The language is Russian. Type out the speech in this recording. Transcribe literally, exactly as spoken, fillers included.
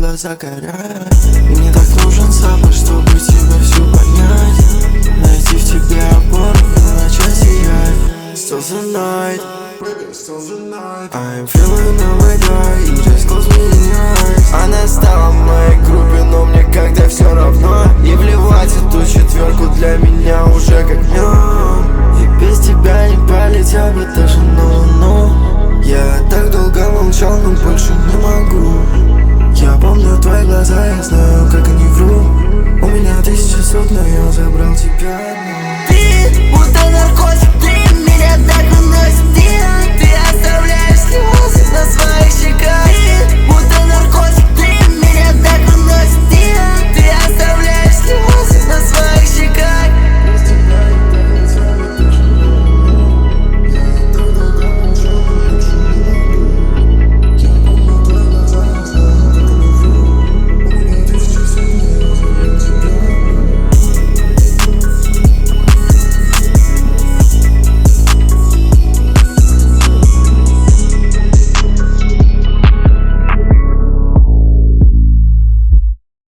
глаза горят. И мне так нужен запах, чтобы тебя всю понять. Найти в тебе опору и начать сиять. Still the night, I'm feeling on my die. You just close me in your eyes. Она стала в моей группе, но мне как-то все равно. И вливать эту четверку для меня уже как днем. И без тебя не полетел бы даже на луну. Я так долго молчал, но больше не могу. Я помню твои глаза, я знаю, как они врут. У меня тысячи сот, но я забрал тебя одну.